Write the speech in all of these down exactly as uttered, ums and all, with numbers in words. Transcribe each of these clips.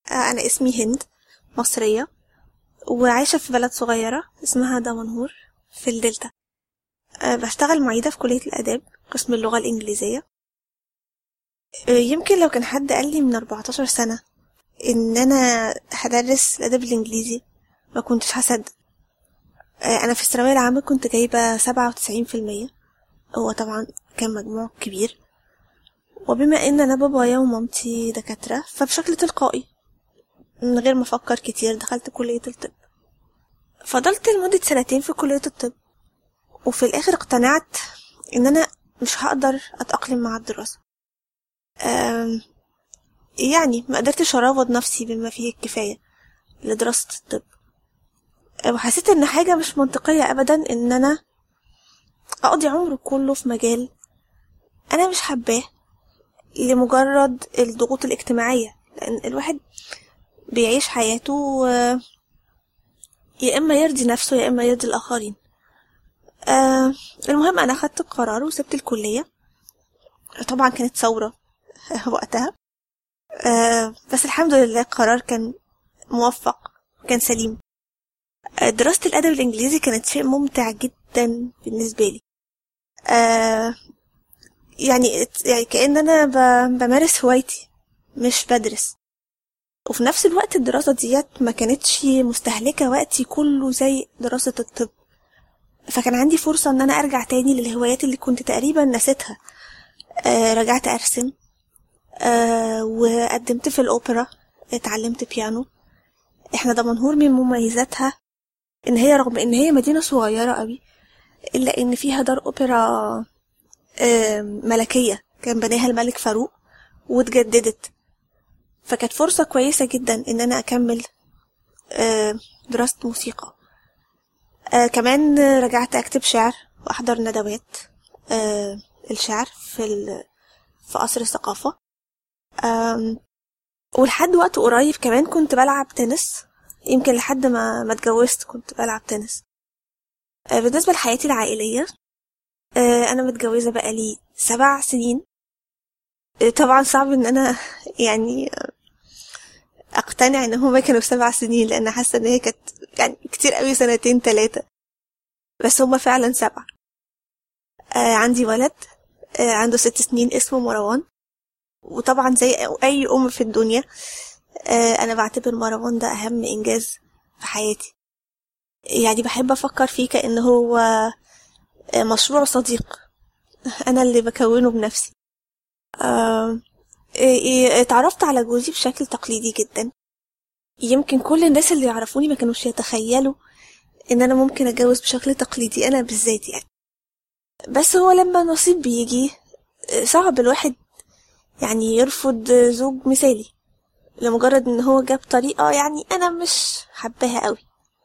آه، أنا اسمي هند، مصرية، وعايشة في بلد صغيرة اسمها دمنهور في الدلتا. آه، بشتغل معيدة في كلية الآداب قسم اللغة الإنجليزية. آه، يمكن لو كان حد قال لي من أربعتاشر سنة إن أنا هدرس الأدب الإنجليزي ما كنتش هصدق. آه، أنا في الثانوية العامة كنت جايبة سبعة وتسعين في المية. هو طبعا كان مجموع كبير، وبما إن أنا بابايا ومامتي دكاترة فبشكل تلقائي من غير ما أفكر كتير دخلت كلية الطب. فضلت لمدة سنتين في كلية الطب، وفي الآخر اقتنعت إن أنا مش هقدر أتأقلم مع الدراسة. أم، يعني ما قدرتش أراوض نفسي بما فيه الكفاية لدراسة الطب، وحسيت إن حاجة مش منطقية أبدا إن أنا أقضي عمري كله في مجال أنا مش حباه لمجرد الضغوط الاجتماعية، لأن الواحد بيعيش حياته آه، يا إما يرضي نفسه يا إما يرضي الآخرين. آه المهم أنا أخدت القرار وسبت الكلية. طبعا كانت ثورة وقتها، آه بس الحمد لله القرار كان موفق وكان سليم. آه دراسة الأدب الإنجليزي كانت شيء ممتع جدا بالنسبة لي. آه يعني يعني كأن أنا ب- بمارس هوايتي مش بدرس، وفي نفس الوقت الدراسة ديت ما كانتش مستهلكة وقتي كله زي دراسة الطب. فكان عندي فرصة ان انا ارجع تاني للهوايات اللي كنت تقريبا نسيتها. آه رجعت ارسم، آه وقدمت في الاوبرا، اتعلمت بيانو. احنا دمنهور من مميزاتها ان هي رغم ان هي مدينة صغيرة قوي الا ان فيها دار اوبرا آه ملكية كان بناها الملك فاروق واتجددت. فكانت فرصة كويسة جدا ان انا اكمل آه دراسة موسيقى. آه كمان رجعت اكتب شعر واحضر ندوات آه الشعر في ال... في قصر الثقافة. آم، ولحد وقت قريب كمان كنت بلعب تنس، يمكن لحد ما ما اتجوزت كنت بلعب تنس. آه بالنسبة لحياتي العائلية، آه انا متجوزة بقالي سبع سنين. آه طبعا صعب ان انا يعني اقتنع ان هما كانوا سبع سنين، لان حاسة ان هي كانت يعني كتير قوي سنتين تلاتة، بس هما فعلا سبع. آه عندي ولد آه عنده ست سنين اسمه مروان، وطبعا زي اي ام في الدنيا آه انا بعتبر مروان ده اهم انجاز في حياتي. يعني بحب افكر فيه كأن هو آه، مشروع صديق انا اللي بكونه بنفسي. آه، إيه- إيه، اتعرفت على جوزي بشكل تقليدي جدا. يمكن كل الناس اللي يعرفوني ما كانوش يتخيلوا ان انا ممكن اتجوز بشكل تقليدي انا بالذات يعني. بس هو لما النصيب بيجي آه، صعب الواحد يعني يرفض زوج مثالي لمجرد ان هو جاب طريقة يعني انا مش حباها قوي.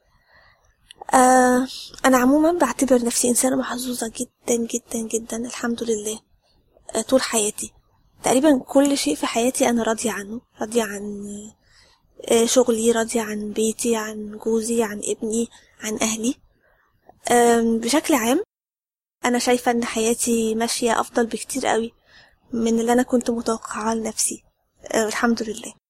آه انا عموما بعتبر نفسي انسانة محظوظة جدا جدا جدا الحمد لله. آه طول حياتي تقريبا كل شيء في حياتي انا راضية عنه، راضية عن آه شغلي، راضية عن بيتي، عن جوزي، عن ابني، عن اهلي. آه بشكل عام انا شايفة ان حياتي ماشية افضل بكتير قوي من اللي انا كنت متوقعة لنفسي. آه الحمد لله.